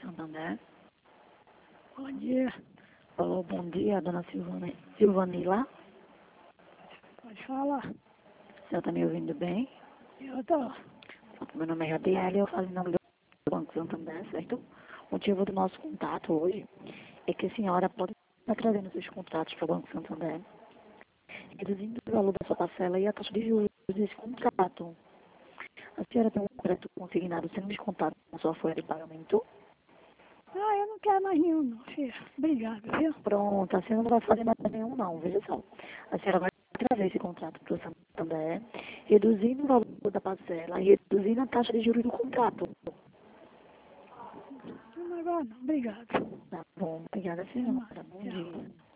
Santander. Bom dia. Alô, bom dia, dona Silvanila. Pode falar. A senhora está me ouvindo bem? Eu tô. Meu nome é Jadiel, eu falo em nome do Banco Santander, certo? O motivo do nosso contato hoje é que a senhora pode estar trazendo seus contratos para o Banco Santander, reduzindo o valor da sua parcela e a taxa de juros desse contrato. A senhora tem um crédito consignado sendo descontado na sua folha de pagamento? Ah, eu não quero mais nenhum, não, filho. Obrigado, viu? Pronto, a senhora não vai fazer mais nenhum não, veja só. A senhora vai trazer esse contrato para o Santander, reduzindo o valor da parcela e reduzindo a taxa de juros do contrato. Não, agora não. Obrigado. Tá bom, obrigada Até senhora, mais. bom Tchau. dia.